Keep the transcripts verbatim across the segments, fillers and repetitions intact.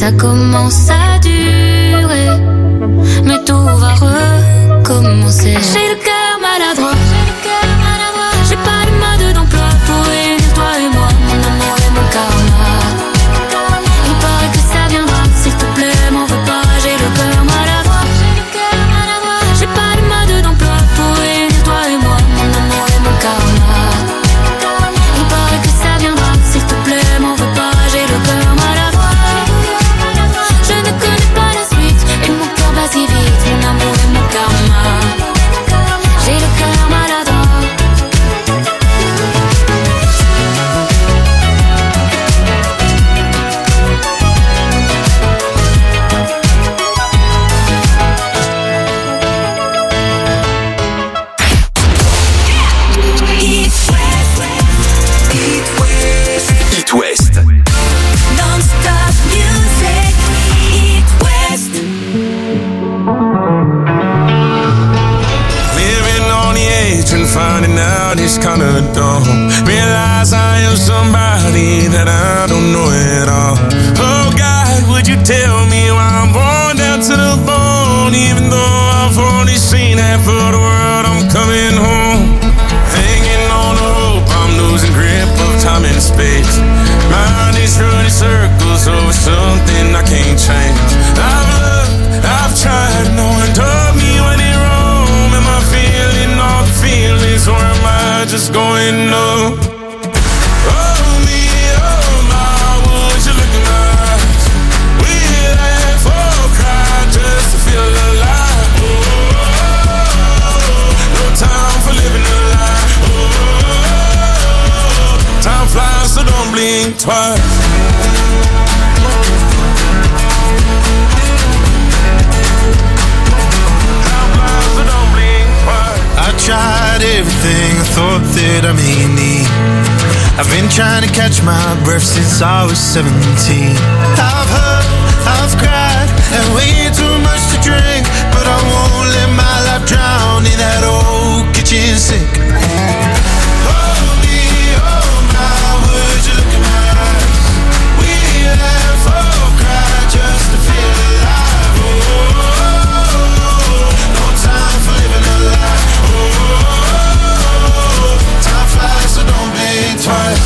ça commence à durer, mais tout va recommencer. J'ai le cœur maladroit, j'ai pas de mode d'emploi pour réunir toi et moi, mon amour et mon karma. Il paraît que ça viendra, s'il te plaît, m'en veux pas, j'ai le cœur maladroit. J'ai pas de mode d'emploi pour réunir toi et moi, mon amour et mon karma. Il paraît que ça viendra, s'il te plaît, m'en veux pas, j'ai le cœur maladroit. Je ne connais pas la suite, et mon cœur bat si vite, mon amour et mon karma. J'ai le cœur maladroit. It West. Non-stop music. It West. Living on the edge and finding out it's kinda dumb. Realize I am somebody that I don't know at all. Oh God, would you tell me why I'm born down to the bone? Even though I've only seen half of the world, I'm coming home. Hanging on the hope, I'm losing grip of time and space. Mind is running circles over something I can't change. I've loved, I've tried, no one told me when it wrong. Am I feeling all the feelings, or am I just going numb? Oh me, oh my, would you look in my eyes? We laugh or cry just to feel alive. Oh, no time for living a lie. Oh, time flies, so don't blink twice. I tried everything I thought that I may need. I've been trying to catch my breath since I was seventeen. I've hurt, I've cried, and way too much to drink, but I won't let my life drown in that old kitchen sink. Oh me, oh my, would you look in my eyes? We laugh or cry just to feel alive. Oh, no time for living a lie. Time flies, so don't blink twice.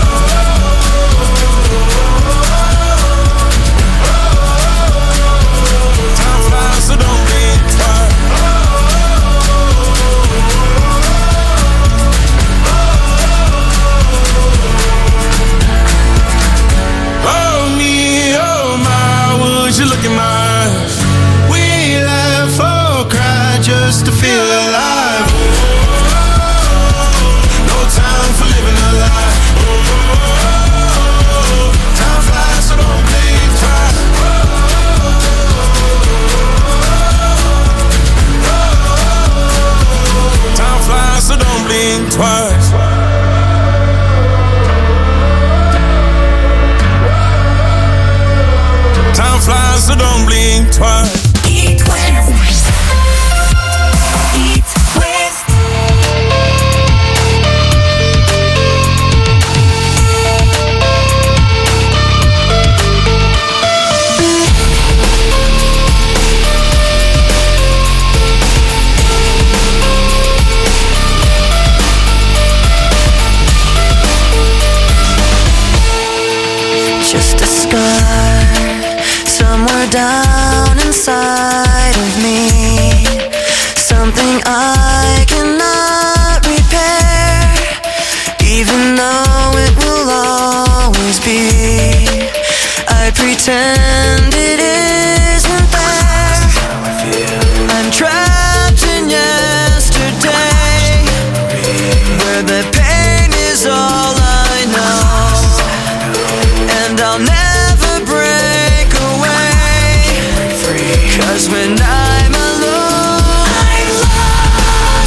Time flies, so don't blink twice. Oh me, oh my, would you look in my eyes? We laugh or cry just to feel alive. Time for living a lie. Oh, time flies, so don't blink twice. Oh, time flies, so don't blink twice. Time flies, so don't blink twice. It West. It West. Just a scar somewhere down inside of me, something I cannot repair, even though it will always be. I pretend it isn't there. I'm trapped in yesterday, where the pain is all I know, and I'll never break away, 'cause when I'm alone, I'm lost.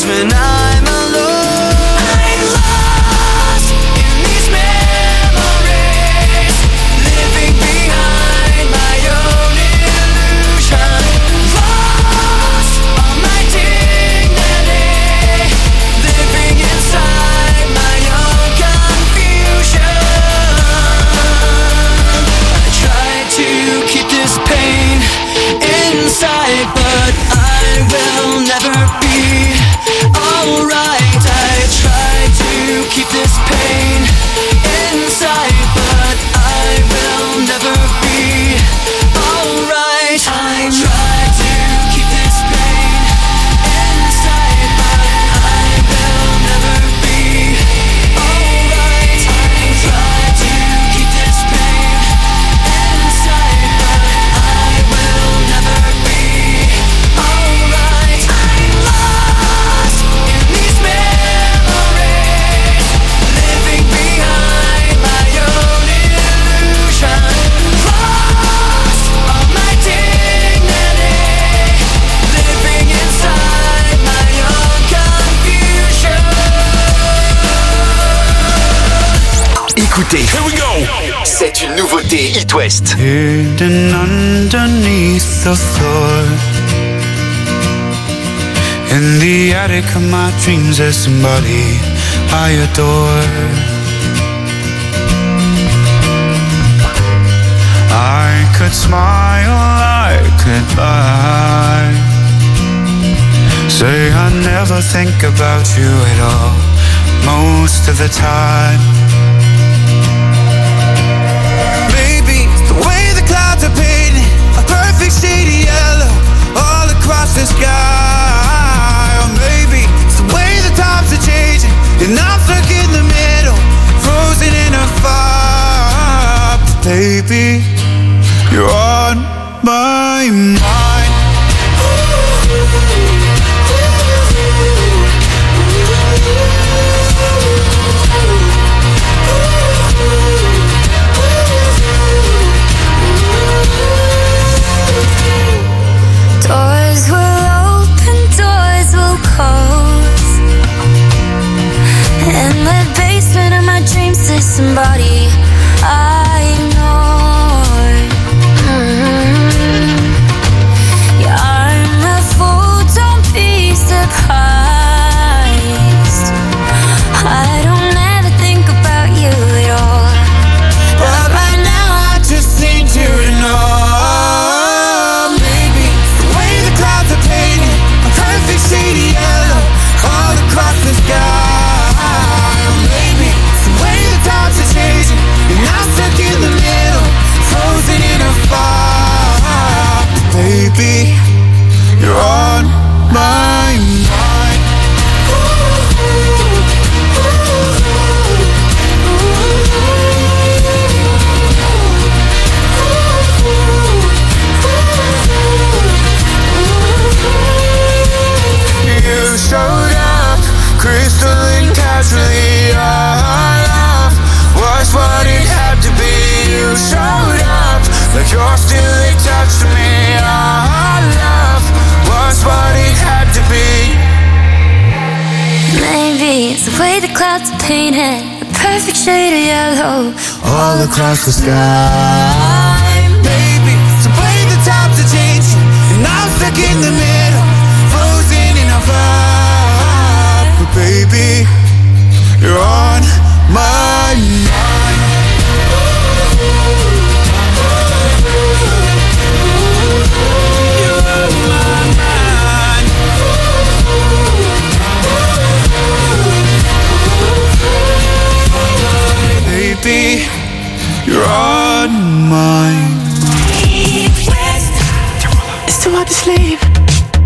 when I'm alone. I'm lost in these memories, living behind my own illusion. Lost all my dignity, living inside my own confusion. I try to keep this pain inside, but I will never be alright. I try to keep this pain inside, but I will never be alright. I try to keep this pain inside, but I will never be alright. I try to keep this pain inside, but I will never be alright. I'm lost in these memories, living behind my own illusion. Lost all my dignity, living inside my own confusion. Écoutez, Here we go. c'est une nouveauté It West. Hidden underneath the floor, in the attic of my dreams, there's somebody I adore. I could smile, I could lie, say I never think about you at all, most of the time. Maybe it's the way the clouds are painted a perfect shade of yellow all across the sky. Or maybe it's the way the times are changing and I'm stuck in the middle, frozen in a fire. But baby, you're on my mind. Doors will open, doors will close. In the basement of my dreams, there's somebody I ignored. Mm-hmm. Yeah, I'm a fool, don't be surprised. I don't ever think about you at all, But right now I just need you to know, baby, the way the clouds are painted a perfect shade of yellow all across the sky. Or maybe it's the way the times are changing and I'm stuck in the middle, frozen in a fire. Baby, you're on my mind. You showed up, crystalline casually. Our love was what it had to be. You showed up like you're still attached to me. Our love was what it had to be. maybe it's the way the clouds are painted a perfect shade of yellow All across the sky. Baby, it's the way the times are changing and I'm stuck in the middle, frozen in a fire. But baby, you're on my mind. You're on my mind. Baby, you're on my mind. It West. It's too hard to sleep.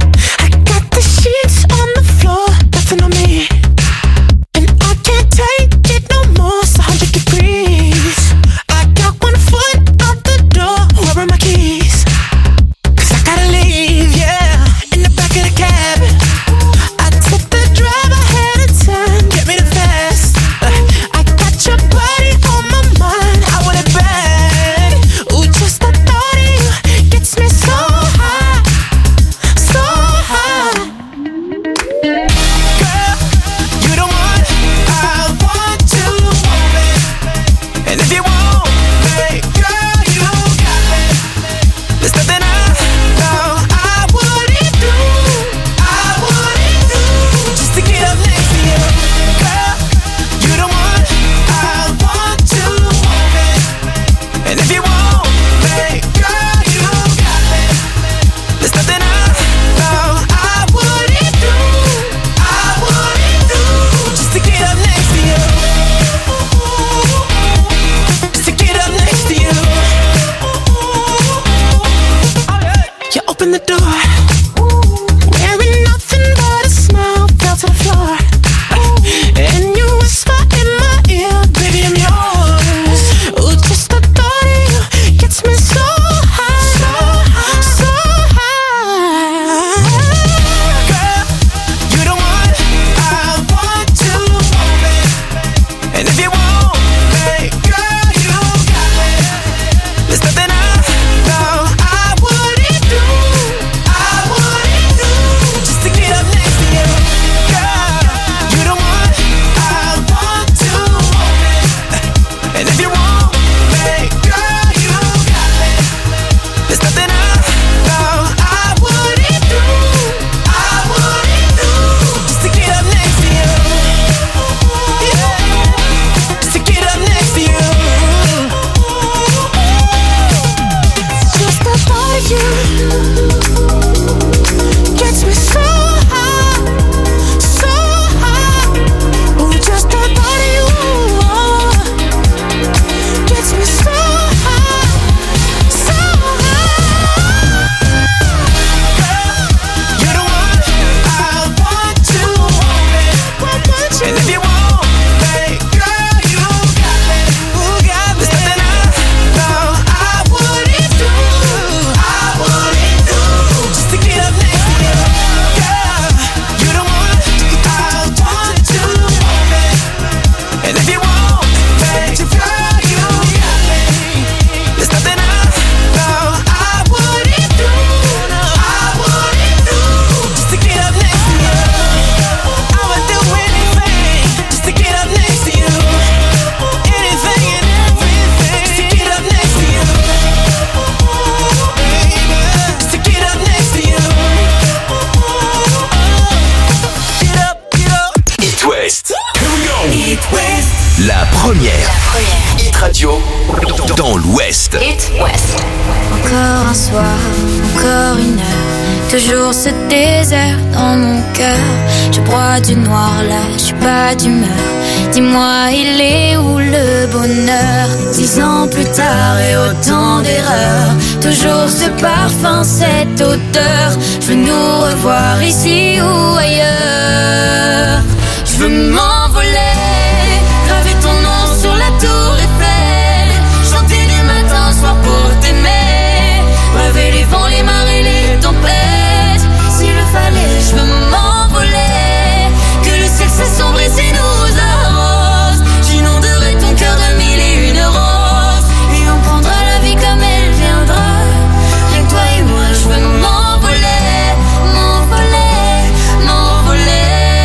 West. Here we go. It West. La première. La première. Hit Radio dans, dans l'Ouest. It West. Encore un soir, encore une heure, toujours ce désert dans mon cœur. Je broie du noir là, je suis pas d'humeur. Dis-moi, il est où le bonheur? Dix ans plus tard et autant d'erreurs, toujours ce parfum, cette odeur. Je veux nous revoir ici ou ailleurs. Je veux m'envoler, graver ton nom sur la tour Eiffel, chanter du matin au soir pour t'aimer, braver les vents, les marées, les tempêtes. S'il le fallait, je veux m'envoler, que le ciel s'assombrit et nous arrose. J'inonderai ton cœur de mille et une roses, et on prendra la vie comme elle viendra. Rien que toi et moi, je veux m'envoler, m'envoler, m'envoler.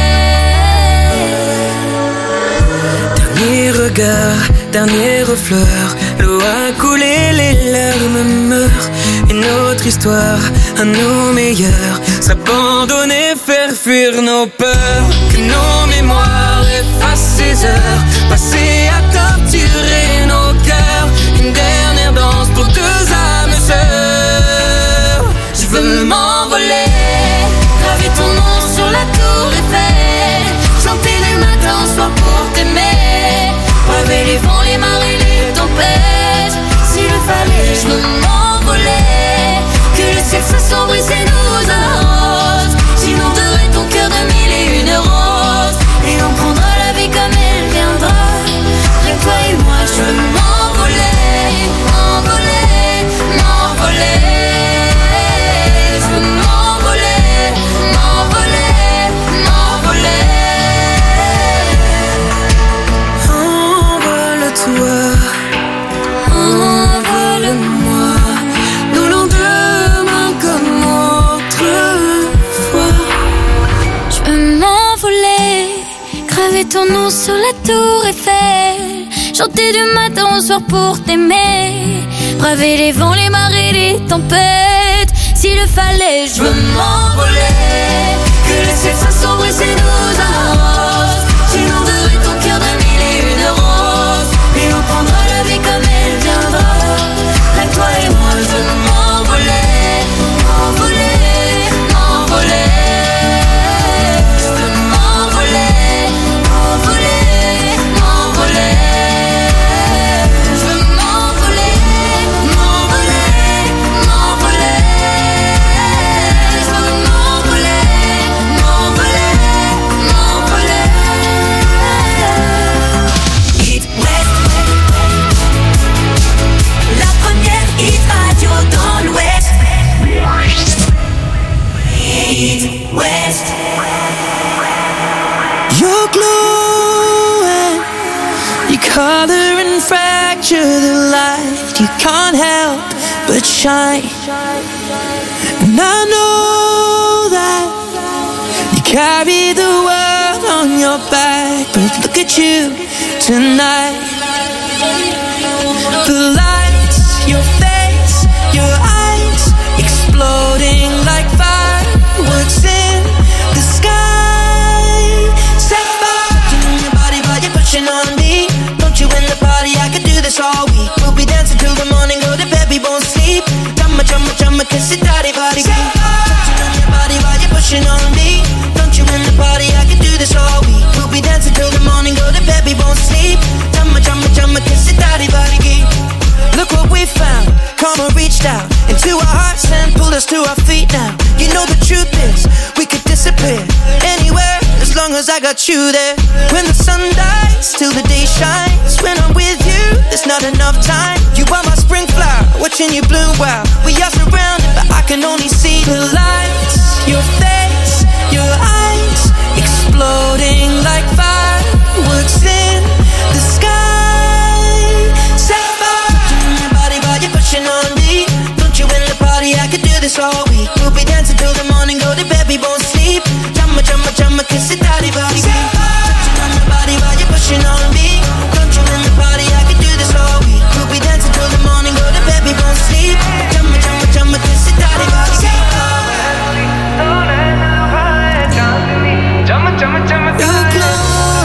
Dernier regard, dernière fleur, l'eau a coulé, les larmes meurent. Et notre histoire, à nos meilleurs, s'abandonner, faire fuir nos peurs. Que nos mémoires effacent ces heures passées à torturer nos cœurs. Une dernière danse pour deux âmes sœurs. Je veux m'envoler, graver ton nom sur la tour Eiffel, chanter du matin au soir pour t'aimer, braver les vents, les marées, les tempêtes. S'il le fallait, je veux m'envoler, que le ciel s'assombrisse et nous arrose. J'inonderai ton cœur de mille et une roses, et on prendra la vie comme elle viendra. Rien que toi et moi, je veux m'envoler, m'envoler, m'envoler. Je veux m'envoler, m'envoler, m'envoler. Envole-toi, envole-moi, nos lendemains comme autrefois. Je veux m'envoler, graver ton nom sur la tour Eiffel, chanter du matin au soir pour t'aimer, braver les vents, les marées, les tempêtes. S'il le fallait, je veux m'envoler, que le ciel s'assombrit et nous arrose. J'inonderai ton cœur de mille et une roses, et on prendra la vie comme elle viendra. Rien que toi et moi, je veux m'envoler, m'envoler, m'envoler. Je veux m'envoler, m'envoler, m'envoler. Je veux m'envoler, m'envoler, m'envoler. Je veux m'envoler, m'envoler, m'envoler. It West. La première hit radio dans l'Ouest. It West. You're glowing, you color and fracture the light. You can't help but shine. And I know that you carry the world on your back, but look at you tonight. The lights, your face, your eyes, exploding like fireworks in the sky. Set fire to your body while you're pushing on me. Don't you in the party, I could do this all week. We'll be dancing till the morning, go to bed, we won't sleep. Chumma, chumma, chumma, kiss it, daddy, body. Touching on your body while you're pushing on me. Don't you in the party, I could do this all week. We'll be dancing till the morning, go to bed, we won't sleep. Chumma, chumma, chumma, kiss it, daddy, body. Look what we found, karma reached out into our hearts and pulled us to our feet now. You know the truth is, we could disappear anywhere as long as I got you there. When the sun dies, till the day shines. When I'm with you, there's not enough time. You are my spring flower, watching you bloom wild. We are surrounded, but I can only see the lights. Your face, your eyes, exploding like fireworks in the sky. On me, don't you in the party, I could do this all week. We'll be dancing till the morning, go to bed, we won't sleep. Chumma, chumma, chumma, kiss it, daddy, body. Touching on your body while you're pushing on me. Don't you in the party, I could do this all week. We'll be dancing till the morning, go to bed, we won't sleep. Chumma, chumma, chumma, kiss it, daddy, body. You're glowing.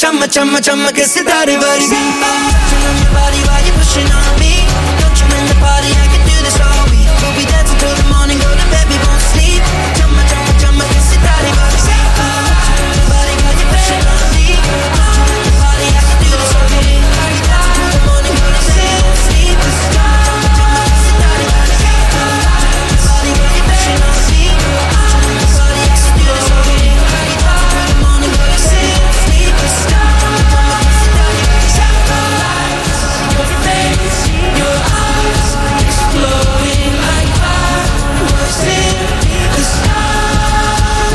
chumma, chumma, chumma, che sitarre vari. Touching on your body while you're pushing on me. Don't you in the party, I can do this all week. We'll be dancing till the morning, go to bed, we won't sleep. Chumma, chumma, chumma, che sitarre vari. Touching on your body while you're pushing on me. Don't you in the party, I can do this all week. We'll be dancing till the morning, go to bed, we won't sleep. Chumma, chumma, che sitarre vari. Touching on your body while you're pushing on me. Don't you in the party, I can do this all week. We'll be dancing till the morning, go to bed, we won't sleep. Chumma, chumma, che sitarre vari. Your face, your eyes, exploding like fireworks in the sky.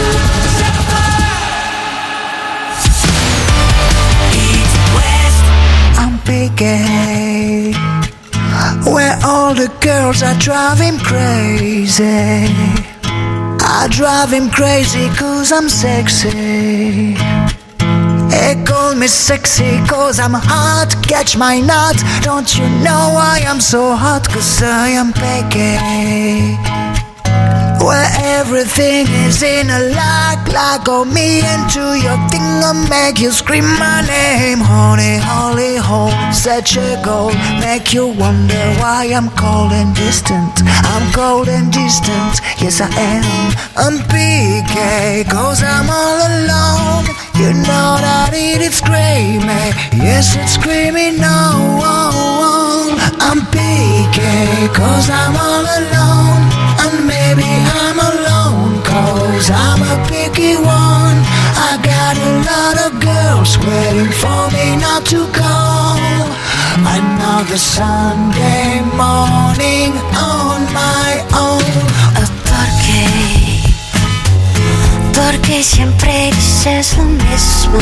East, West. I'm Piqué, where all the girls are driving crazy. I drive him crazy cause I'm sexy. They call me sexy cause I'm hot. Catch my nut. Don't you know I am so hot? Cause I am Piqué, where everything is in a lock. Lock on me into your thing and make you scream my name. Honey, holy hole, such a goal. Make you wonder why I'm cold and distant. I'm cold and distant, yes I am. I'm Piqué, cause I'm all alone. You know that it is screaming, yes it's screaming no. I'm Piqué, cause I'm all alone. And maybe I'm alone, cause I'm a picky one. I got a lot of girls waiting for me not to go. Another Sunday morning on my own. ¿Por qué? Porque siempre dices lo mismo.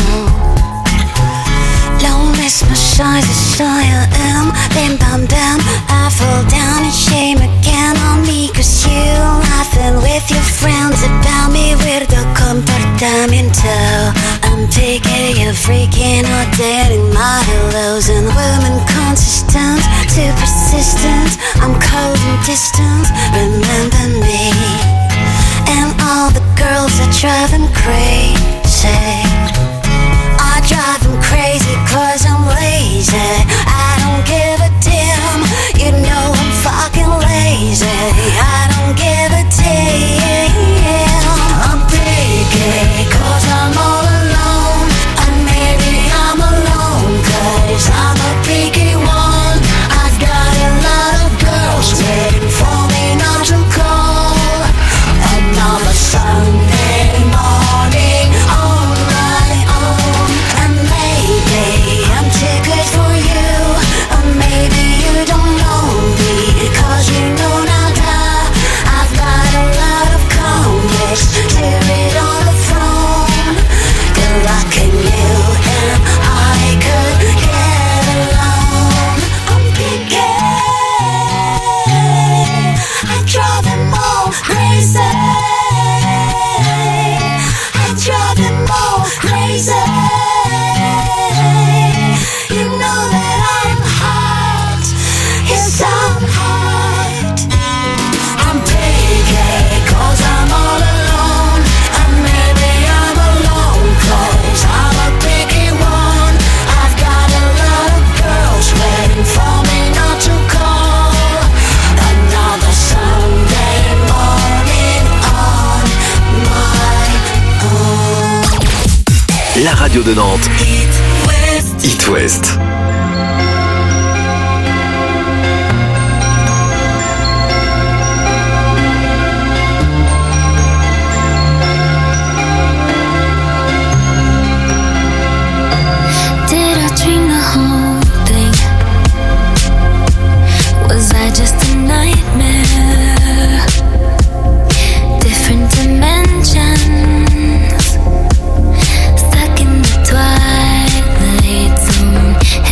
Lo mismo soy de soy I am. Bim bam bam, I fall down in shame again on me. Cause you laughing with your friends about me. Weirdo comportamiento. I'm taking you freaking out, dating my hellos. And women consistent, too persistent. I'm cold and distant, remember me. And all the girls are driving crazy. I drive them crazy cause I'm lazy. I don't give a damn. You know I'm fucking lazy. I don't give a damn. I'm Piqué cause I'm all alone. And maybe I'm alone cause I'm a picky one. I've got a lot of girls waiting for me not to call. Another Sunday morning on my own. And maybe I'm too good for you. Or maybe you don't know me, cause you know nada. I've got a lot of convicts to read on the throne. Good luck in you and I could get along. I'm Piqué, I drive them all crazy. I drive them all crazy. You know that I'm hot. Yes, I'm hot. I'm Piqué cause I'm all alone. And maybe I'm alone cause I'm a picky one. I've got a lot of girls waiting for me not to call. Another Sunday morning on my own. La radio de Nantes. East, West. It West. Did I dream the whole thing? Was I just a nightmare? Different dimensions, stuck in the twilight zone.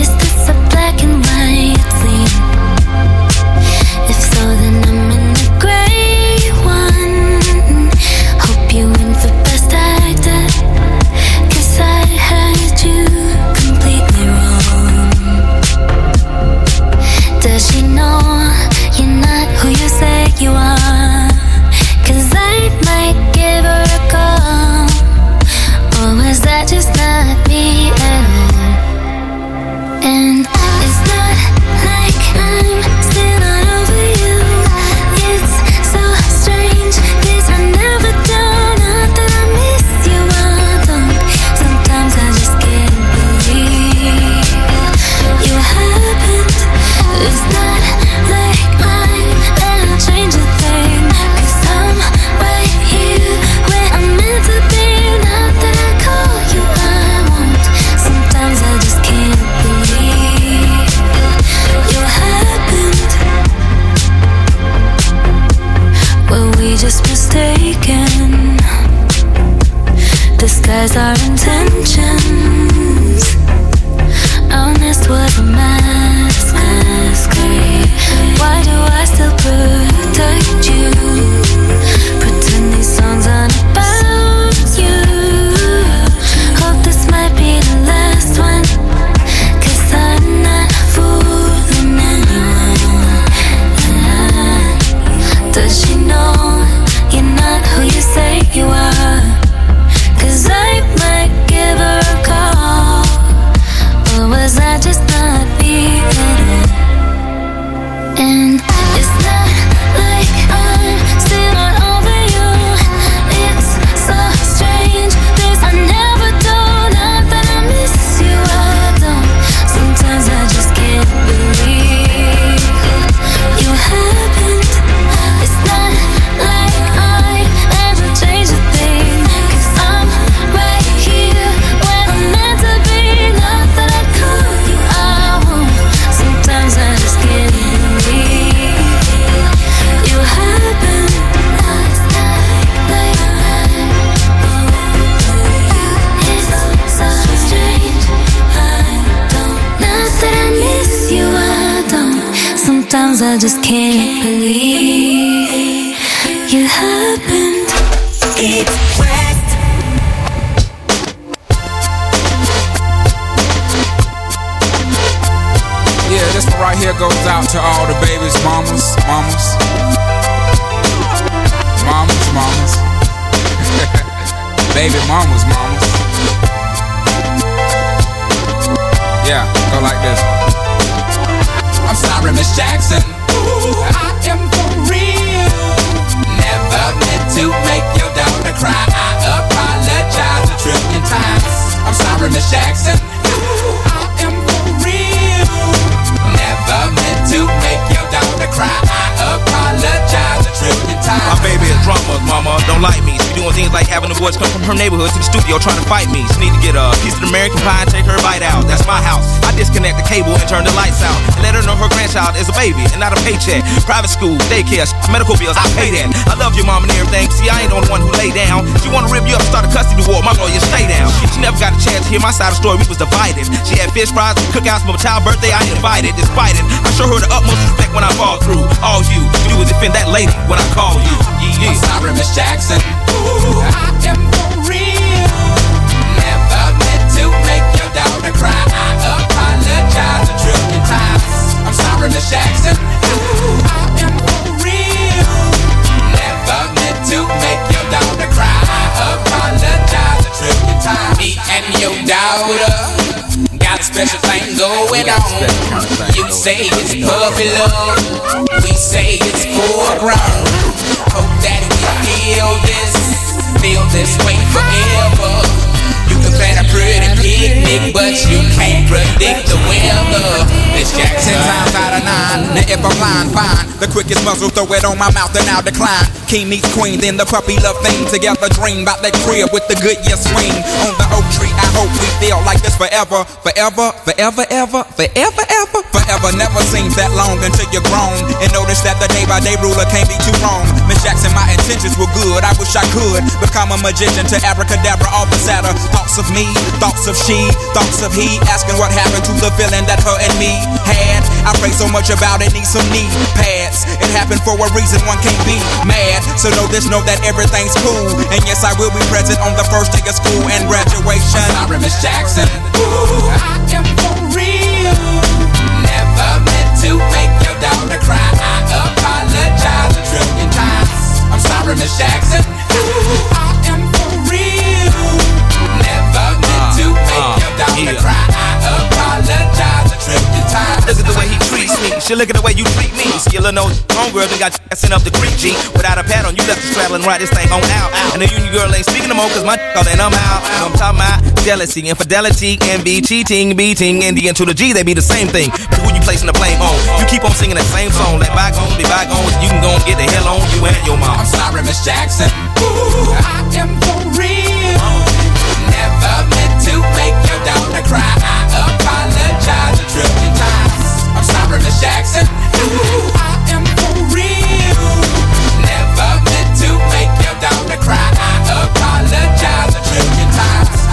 disguise our intentions. Honest was a masquerade. Why do I still protect you? Pretend these songs aren't about you. Hope this might be the last one, 'cause I'm not fooling anyone. Does she know you're not who you say you are? 'Cause I might give her a call. Or was I just not being it? And it's not like I'm still not over you. It's so strange. This I never do. Not that I miss you, I don't. Sometimes I just can't believe you happened. It's not like I ever changed a thing, 'cause I'm right here where I'm meant to be. Not that I could, I won't. Sometimes I just can't believe you happened. It's not like it's so strange. I don't. Not that I miss you, I don't. Sometimes I just can't believe you happened. It's West. Yeah, this one right here goes out to all the babies, mamas, mamas, mamas, mamas, baby mamas, mamas. Yeah, go like this. I'm sorry, Miss Jackson. Ooh, I am for real. Never meant to make your daughter cry. I apologize a trillion times. I'm sorry, Miss Jackson. Ooh, I am for real. Never meant to make your daughter cry. I apologize a trillion times. My baby is drama, mama, don't like me. She doing things like having the boys come from her neighborhood to the studio trying to fight me. She need to get a piece of American pie and take her bite out. That's my house. I disconnect the cable and turn the lights out and let her know her grandchild is a baby and not a paycheck. Private school, daycare, medical bills, I pay that. I love your mom and everything. See, I ain't the only one who lay down. She wanna rip you up, start a custody war. My lawyer, stay down. She never got a chance to hear my side of the story. We was divided. She had fish fries, cookouts for my child's birthday. I invited, despite it. I show her the utmost respect when I fall through. All you do is defend that lady when I call you. Yeah. I'm sorry, Miss Jackson. Ooh, I am for real. Never meant to make your daughter cry. I apologize a trillion times. I'm sorry, Miss Jackson. Ooh, I am for real. Never meant to make your daughter cry. I apologize a trillion times. Me and your daughter got a special thing going on. You say it's puppy love, we say it's foreground. Hope that we feel this, feel this way forever. You can plan a pretty picnic, but you can't predict the weather. Miss Jackson, ten times out of nine. Now if I'm lying, fine. The quickest muzzle, throw it on my mouth and I'll decline. King meets queen, then the puppy love thing. Together dream about that crib with the good year swing. On the oak tree, I hope we feel like this forever. Forever, forever, ever, forever, ever. Forever never seems that long until you're grown. And notice that the day by day ruler can't be too wrong. Miss Jackson, my intentions were good. I wish I could become a magician to abracadabra all the sadder. Thoughts of me, thoughts of she, thoughts of he. Asking what happened to the feeling that her and me had. I pray so much about it, need some knee pads. It happened for a reason, one can't be mad. So know this, know that everything's cool. And yes, I will be present on the first day of school and graduation. I'm sorry, Miss Jackson. Ooh, I am for real. Never meant to make your daughter cry. I apologize a trillion times. I'm sorry, Miss Jackson. Ooh, I am for real. Never meant to make your daughter cry. I apologize a trillion times. Look at the way he treats me. She look at the way you treat me. Skillin' no homegirl, then got sent up the creek, G. Without a pad on, you left the straddle and ride this thing on out. And the union girl ain't speaking no more, cause my all and I'm out. I'm talking about jealousy, infidelity, envy, cheating, beating, and the N to the G, they be the same thing. But who you placing the blame on? You keep on singing that same song. Let bygones be bygones, you can go and get the hell on you and your mom. I'm sorry, Miss Jackson. Ooh, I am for real. Never meant to make your daughter cry. I apologize a trillion times. I'm sorry, Miss Jackson. Ooh, I am for real. Never meant to make your daughter cry. I apologize a trillion times.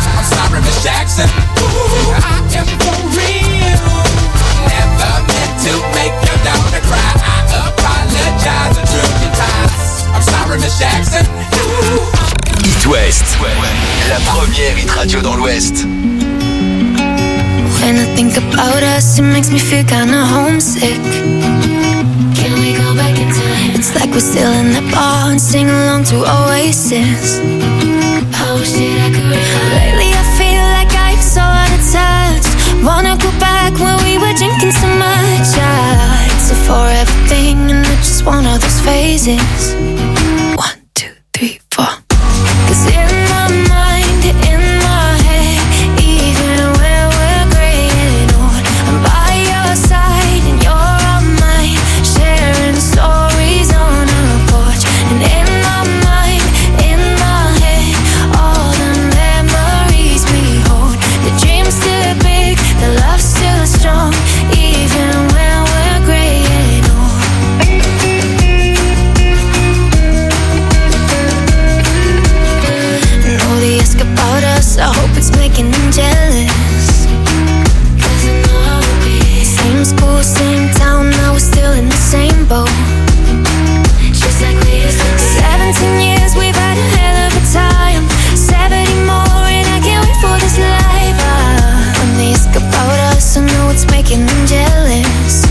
Miss Jackson. It West, la première hit radio dans l'Ouest. When I think about us, it makes me feel kinda homesick. Can we go back in time? It's like we're still in the bar and sing along to Oasis. I wish that I could rewind. Lately I feel like I'm so out of touch. Wanna go back when we were drinking so much. Yeah, it's a forever thing and it's just one of those phases. One, two, three, four. Cause in my mind, in my head, even when we're gray and old, I'm by your side and you're on mine, sharing stories on a porch. And in my mind, in my head, all the memories we hold. The dream's still big, the love's still strong, even when we're gray and old. And all they ask about us, I hope it's making them jealous. Cause I know I will be. Same school, same town, now we're still in the same boat. Just like we used to be. Seventeen years, we've had a hell of a time. Seventy more and I can't wait for this life. Ah, when they ask about us, I know it's making them jealous.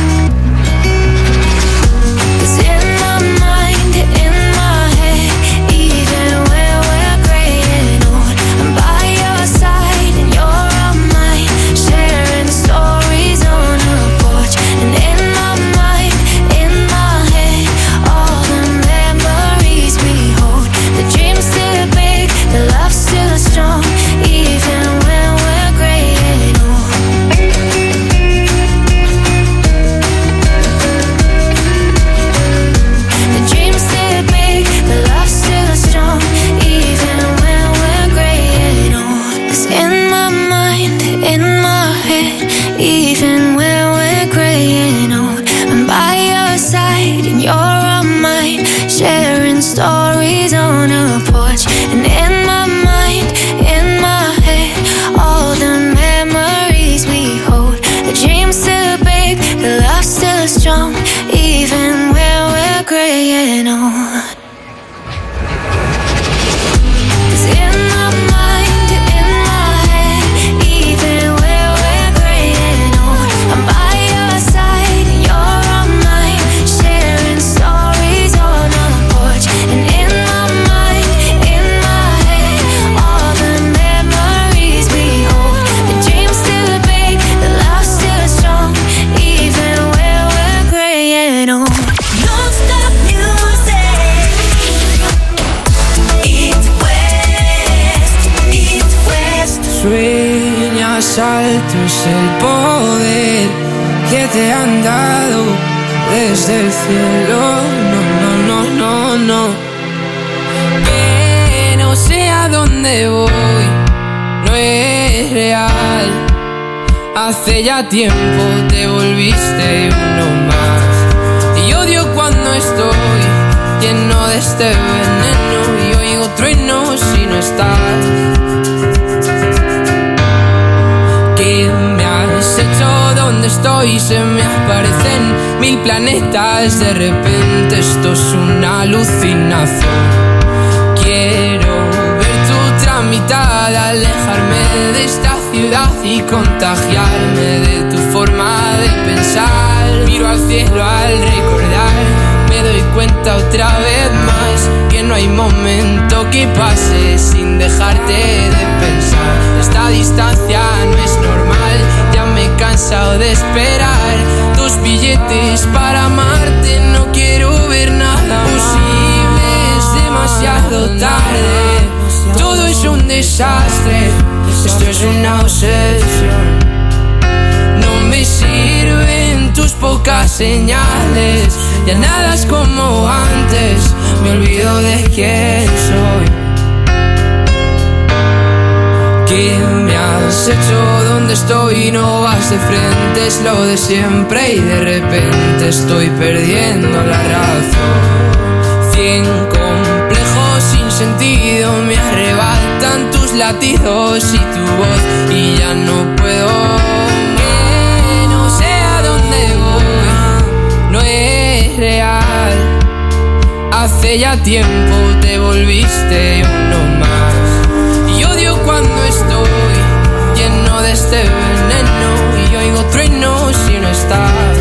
Cause in my mind, in my head, even when we're gray and old, I'm by your side and you're on mine, sharing stories on a porch. And in my mind, in my head, all the memories we hold. The dream's still big, the love's still strong, even when we're gray and old. The dream's still big, the love's still strong, even when we're gray and old. 'Cause in my mind, in my head, even when we're gray and old, I'm by your side and you're on mine, sharing stories on a porch. And in my mind, in my head, all the memories we hold. The dream's still big, the love's still strong, even when we're gray and old. 'Cause in my mind, in my head, even when we're gray and old, I'm by your side and you're on mine, sharing stories on a porch. And in my mind, in my head, all the memories we hold. The dream's still big, the love's still strong, even when we're gray and old. Non-stop music. It West, It West. Sueñas alto es el poder que te han dado desde el cielo. No, no, no, no, no. Que no sé a dónde voy, no es real. Hace ya tiempo te volviste uno más. Y odio cuando estoy lleno de este veneno y oigo truenos si no estás. ¿Qué me has hecho? ¿Dónde estoy? Se me aparecen mil planetas. De repente esto es una alucinación. Quiero ver tu tramitada, alejarme de esta ciudad y contagiarme de tu forma de pensar. Miro al cielo al recordar, me doy cuenta otra vez más que no hay momento que pase sin dejarte de pensar. Esta distancia no es normal, ya me he cansado de esperar tus billetes para amarte. No quiero ver nada posible, es demasiado tarde. Todo es un desastre, esto es una obsesión. No me sirven tus pocas señales, ya nada es como antes, me olvido de quién soy. ¿Qué me has hecho? ¿Dónde estoy? No vas de frente, es lo de siempre y de repente estoy perdiendo la razón. Cien complejos sin sentido me arrebatan tus latidos y tu voz y ya no puedo. Que no sé a dónde voy, no es real. Hace ya tiempo te volviste uno más. Y odio cuando estoy lleno de este veneno y oigo truenos si no estás.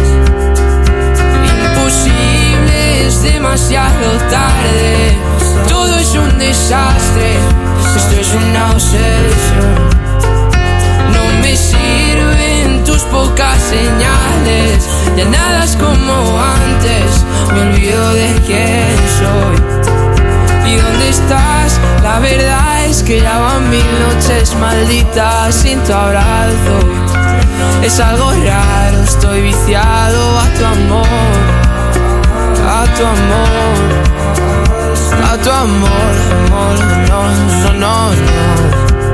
Imposible, es demasiado tarde. Todo es un desastre, esto es una obsesión. No me sirven tus pocas señales, ya nada es como antes, me olvido de quién soy. ¿Y dónde estás? La verdad es que ya van mil noches malditas sin tu abrazo. Es algo raro, estoy viciado a tu amor, a tu amor. A tu amor, amor, no, no, no, no.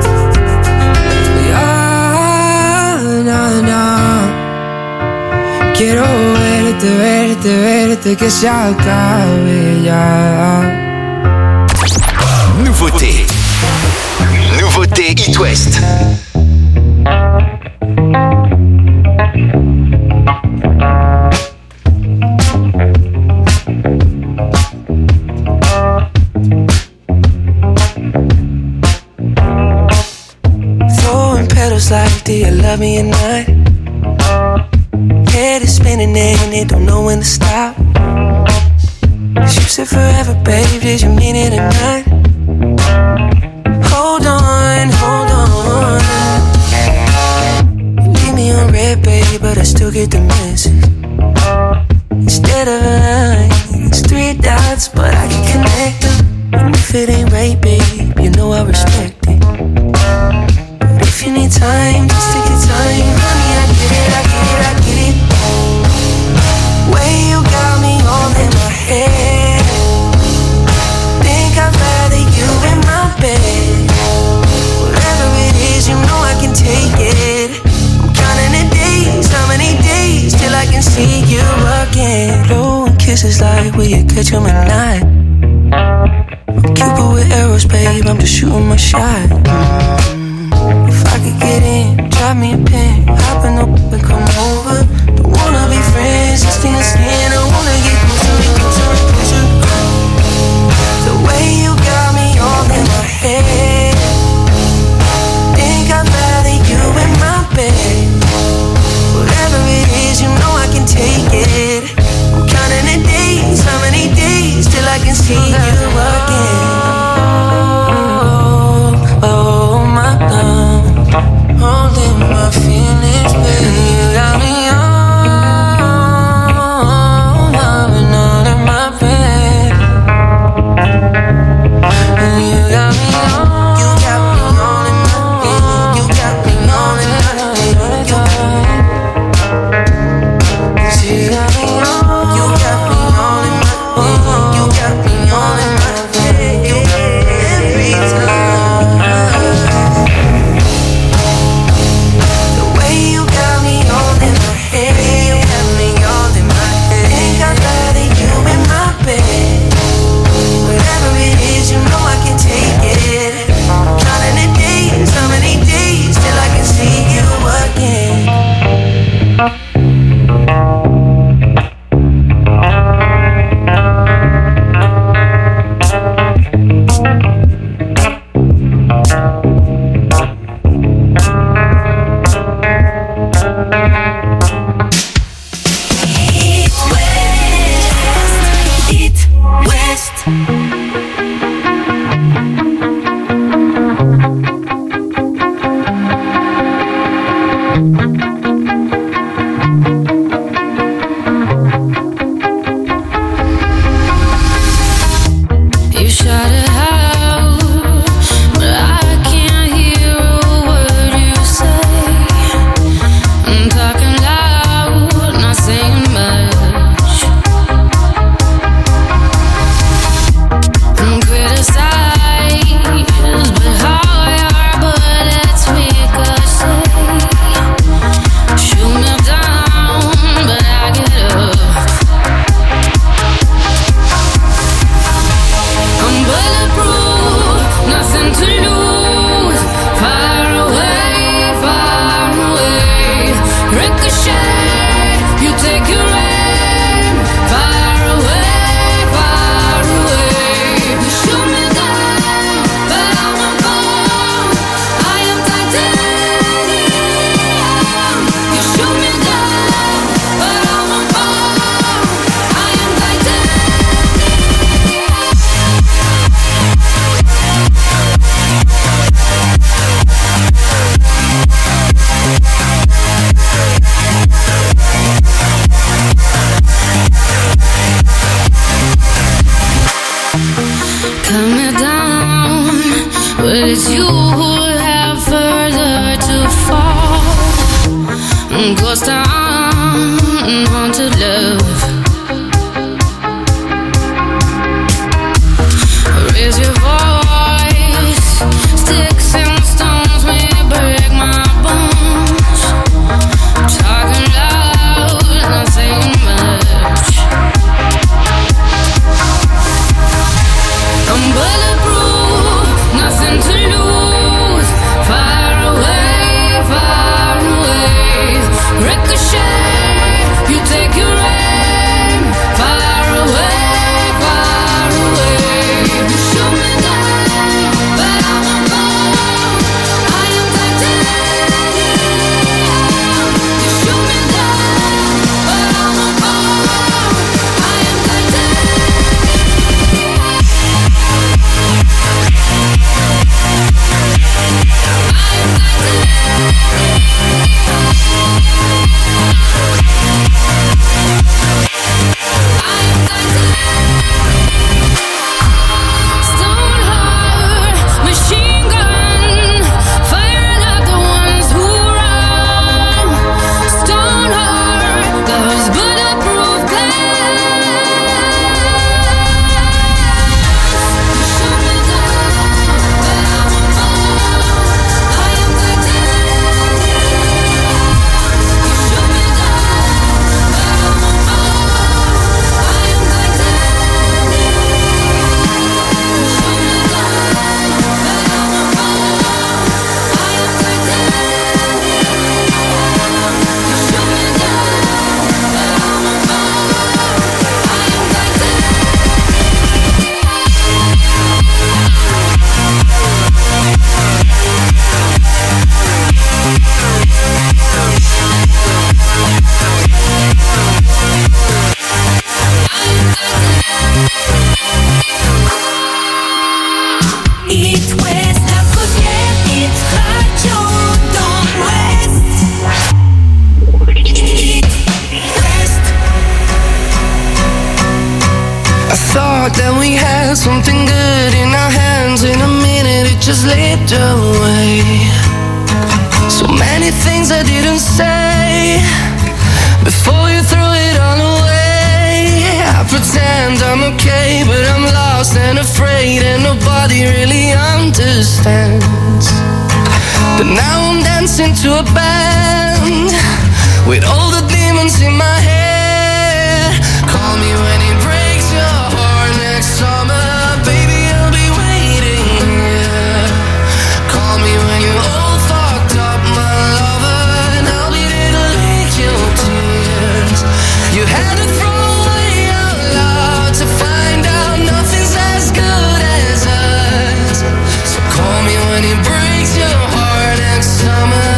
Ya, na, na. Quiero verte, verte, verte, que se acabe ya. Nouveauté. Nouveauté It West. Like, do you love me or not? Head is spinning and it don't know when to stop. You said forever, babe, did you mean it or not? Hold on, hold on. You leave me on red, babe, but I still get the message. Instead of a line, it's three dots, but I can connect them. And if it ain't right, babe, you know I respect it. If you need time, just take your time. Honey, I get it, I get it, I get it. Way you got me all in my head. Think I'd rather you in my bed. Whatever it is, you know I can take it. I'm counting the days, how many days till I can see you again. Blowing kisses like, will you catch them at night? I'm Cupid with arrows, babe, I'm just shooting my shot. Mm-hmm. If I could get in, drop me a pin, hop in up and come over. Don't wanna be friends, just in the skin. I wanna get closer, closer, closer. The way you got me all in my head. Think I'd rather you in my bed. Whatever it is, you know I can take it. I'm counting the days, how many days till I can see you again. Holding my feelings, baby. You got me on, loving all in my bed. And you got me on, you got me all in my bed. You got me all in my bed. You got me on, you got me all in my bed. You got me all in my bed. Every time. cut me down, but it's you who have further to fall. Ghost town, haunted love. Raise your voice, sticks and stones may break my bones. Talking loud, not saying much. I'm bulletproof, nothing to lose. Far away, far away. Ricochet, you take your aim. Far away, far away. You shoot me down, but I won't fall. I am titanium. You shoot me down, but I won't fall. I am Stone heart, machine gun, firing at the ones who run. Stone heart, those bulletproof glass. Shoot me down, but I won't fall. I am titanium. You shoot me down, but I won't fall. I am titanium. You shoot me down, but I won't fall. I am titanium. You shoot me down, but I won't fall. I am It West, la première hit radio dans l'Ouest. It West. I thought that we had something good in our hands. In a minute it just slipped away. So many things I didn't say before you threw it all away. I pretend I'm okay, but I'm lost and afraid, and nobody really understands. But now I'm dancing to a band with all the demons in my head. Call me when it breaks your heart next summer, baby, I'll be waiting here. Call me when you're all fucked up, my lover, and I'll be there to lick your tears. You had to throw away out loud to find out nothing's as good as us. So call me when it breaks your heart next summer.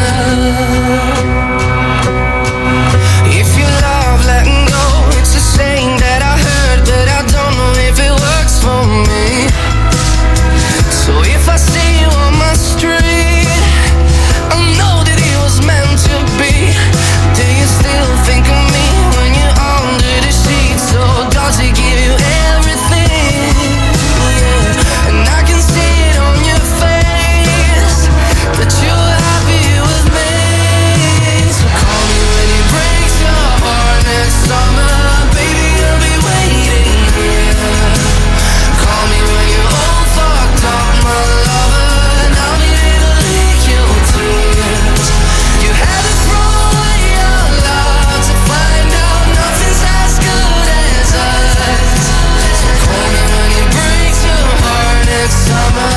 If you love letting go, it's a saying that I heard, but I don't know if it works for me. So if I see you on my street, I know that it was meant to be. Do you still think of me when you're under the sheets? Or does it give you everything? Yeah. And I can see it on your face that you're happy with me. So call me when it breaks your heart next summer, baby, I'll be waiting here. Call me when you're all fucked up, my lover, and I'll be there to lick your tears. You had to throw away out loud to find out nothing's as good as us. So call me when it breaks your heart next summer.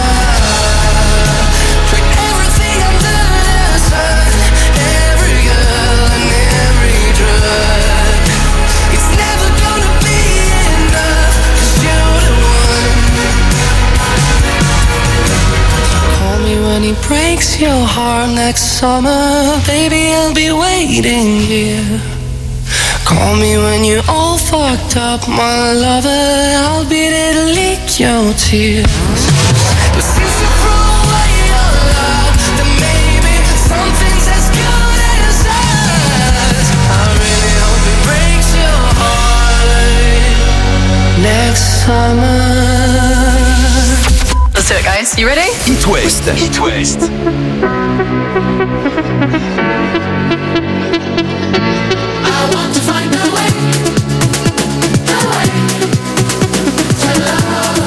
Put everything under the sun, every girl and every drug. It's never gonna be enough, 'cause you're the one. Call me when he breaks your heart next summer, baby, I'll be waiting here. Call me when you're all fucked up, my lover, I'll be there to lick your tears. But since you threw away your love, then maybe something's as good as us. I really hope it breaks your heart next summer. West. You ready? It West. It West. I want to find a way, a way to love,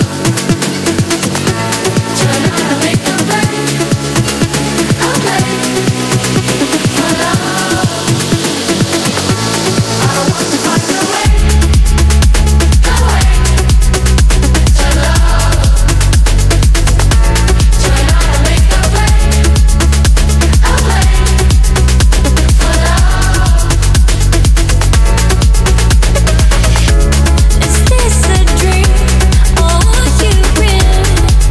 to learn to make a play, a play for love. I want to find a way, a way to love, to learn to make a play, a play for love. Is this a dream or you real?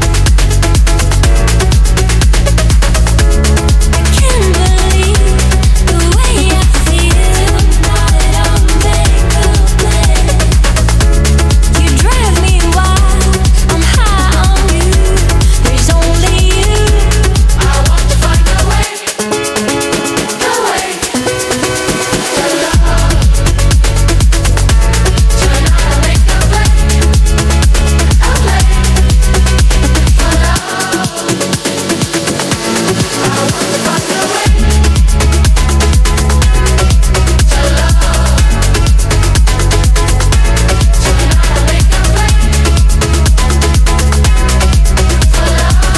I can't believe the way I feel now that I'm make a play. You drive me wild, I'm high on you. There's only you. I want to find a way, a way to love, to learn to make a play, a play for love. I want to find a way to love, to learn to make a play, for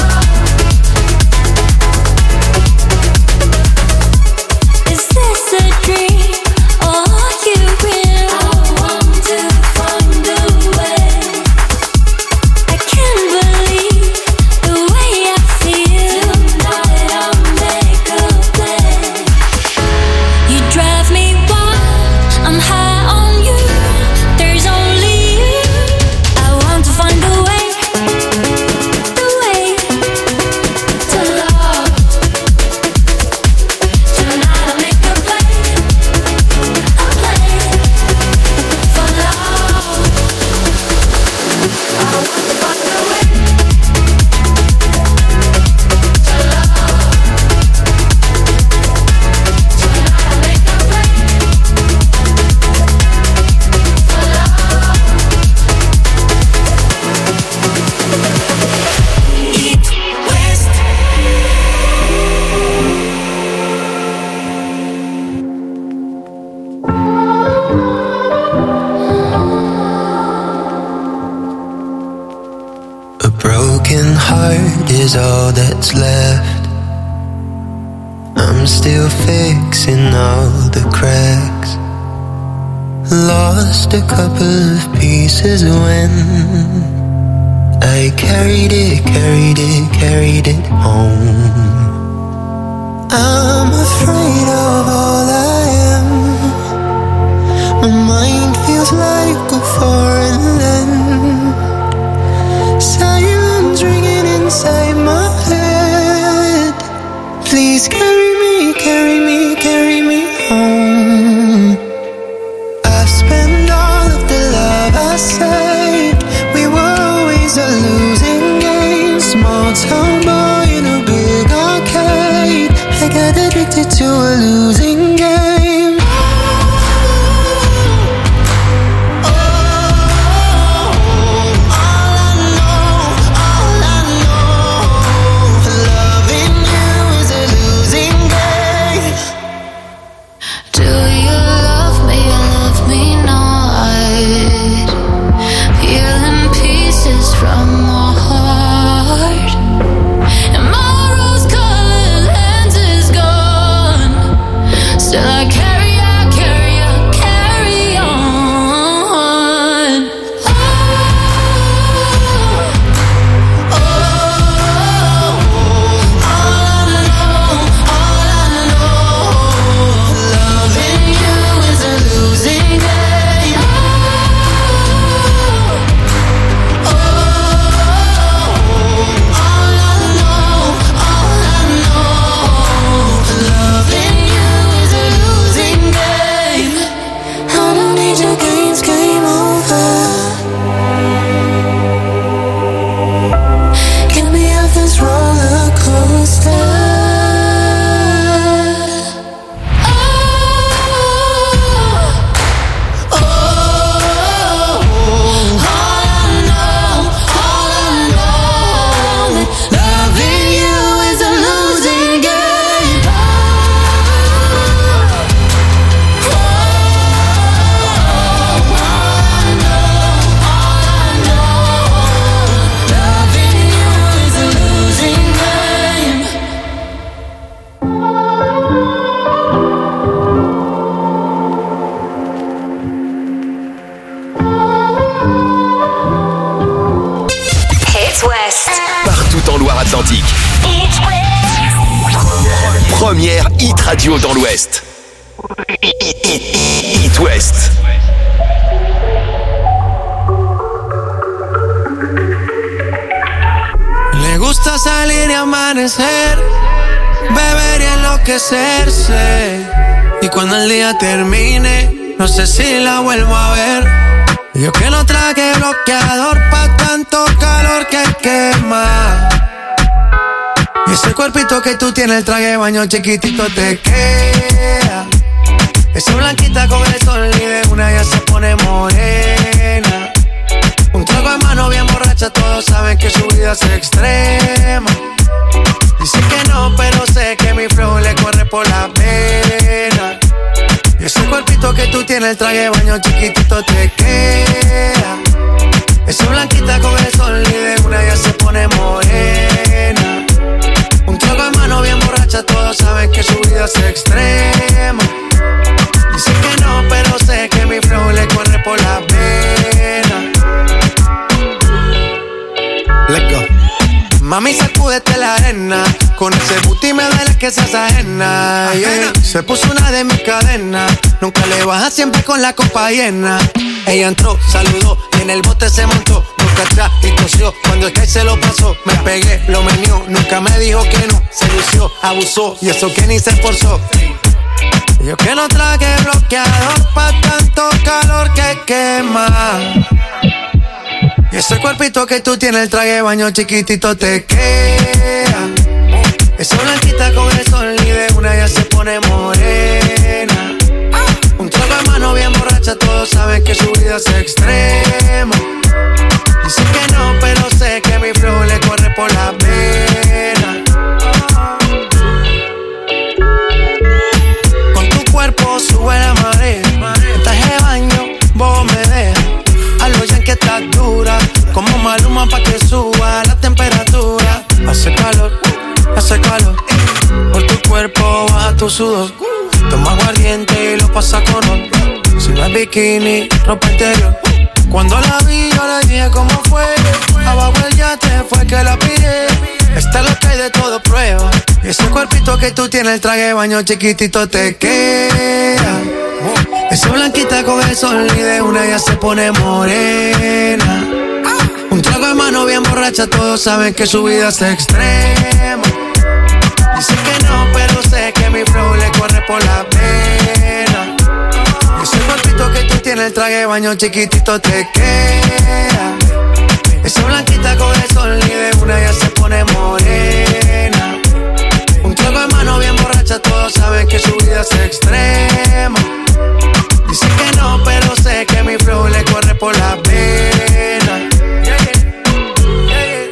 love. Is this a dream or you real? I want to find a way. I can't believe the way I feel now that I'm make a play. You drive me wild, I'm high on you. There's only you. I want to find a way, the way to love, to learn to make a play, a play for love. I want to find a way to love, to learn to make a play, for love. It West. A broken heart is all that's left. I'm still fixing all the cracks. Lost a couple of pieces when I carried it, carried it, carried it home. I'm afraid of all I am. My mind feels like a foreign land. Silence ringing inside my head. Please carry me, carry me, carry me home. I've spent all of the love I saved. We were always a losing game. Small town boy in a big arcade. I got addicted to a losing game. Oh, West. Partout en Loire-Atlantique. It West. Première hit radio dans l'Ouest. It West. Le gusta salir y amanecer, beber y enloquecerse. Y cuando el día termine, no sé si la vuelvo a ver. Yo que no traje bloqueador pa' tanto calor que quema. Y ese cuerpito que tú tienes, el traje de baño chiquitito te queda. Esa blanquita con el sol y de una ya se pone morena. Un trago de mano bien borracha, todos saben que su vida es extrema. Dice que no, pero sé que mi flow le corre por la pena. Y ese cuerpito que tú tienes, el traje de baño chiquitito te queda. Esa blanquita con el sol y de una ya se pone morena. Un trago de mano bien borracha, todos saben que su vida es extrema. Dice que no, pero sé que mi flow le corre por la pena. Let's go. Mami, sacúdete la arena. Con ese booty me duele que seas ajena, yeah. Se puso una de mis cadenas. Nunca le baja, siempre con la copa llena. Ella entró, saludó y en el bote se montó. Nunca atrás y tosió. Cuando el que se lo pasó, me pegué, lo menió. Nunca me dijo que no, se lució, abusó. Y eso que ni se esforzó. Yo que no traje bloqueador pa' tanto calor que quema. Y ese cuerpito que tú tienes, el traje de baño chiquitito te queda. Esa blanquita con el sol y de una ya se pone morena. Un trago de mano bien borracha, todos saben que su vida es extrema. Dice que no, pero sé que mi flow le corre por la pena. Con tu cuerpo sube la marea. En traje de baño, vos me dejas. A lo ya que estás dura, como Maluma pa' que suba la temperatura. Hace calor, hace calor. Por tu cuerpo baja tu sudor. Toma aguardiente y lo pasa con ron. Si no es bikini, ropa interior. Cuando la vi yo le dije cómo fue. Abajo el yate fue que la pide. Esta es lo que hay de todo prueba. Y ese cuerpito que tú tienes, el traje de baño chiquitito te queda. Esa blanquita con el sol y de una ya se pone morena. Un trago de mano bien borracha, todos saben que su vida es extrema. Dice que no, pero sé que mi flow le corre por la pena. Ese cuerpito que tú tienes, el traje de baño chiquitito te queda. Esa blanquita con el sol y de una ya se pone morena. Un trago de mano bien borracha, todos saben que su vida es extrema. Dice que no, pero sé que mi flow le corre por la pena. Yeah, yeah. Yeah, yeah.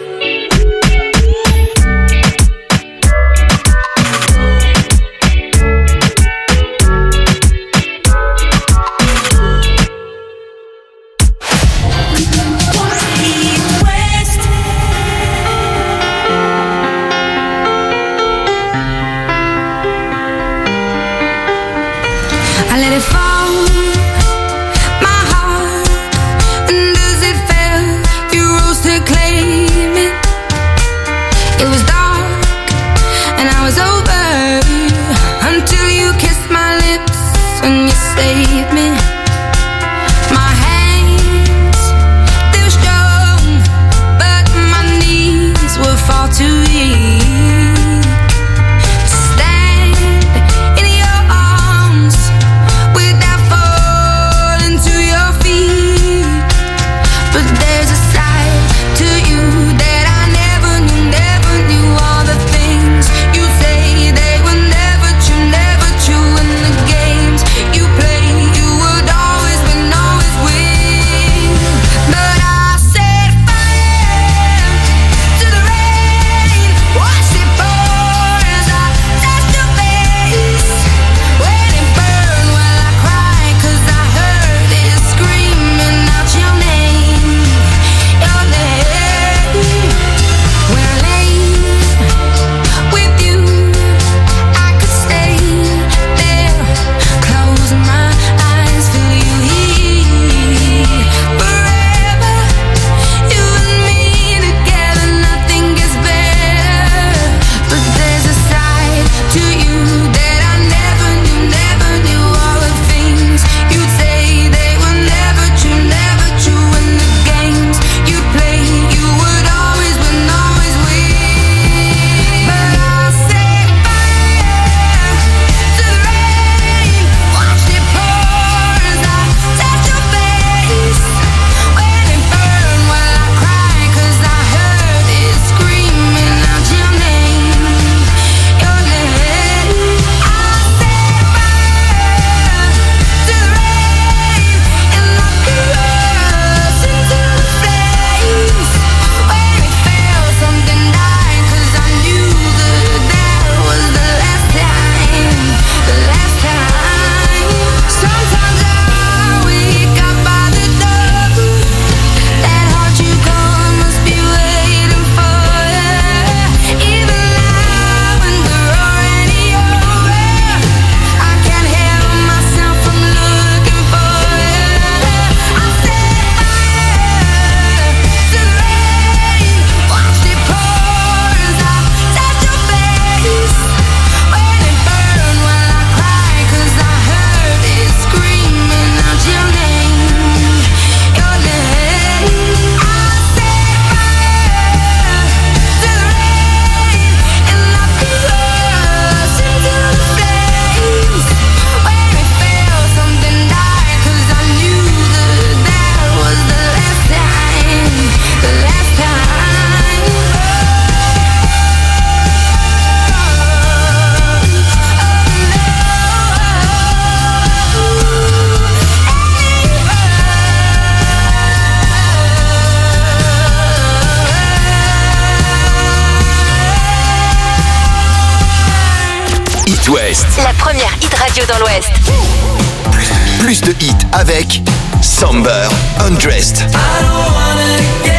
It West. La première hit radio dans l'Ouest. Plus de hits avec Samber Undressed. I don't wanna get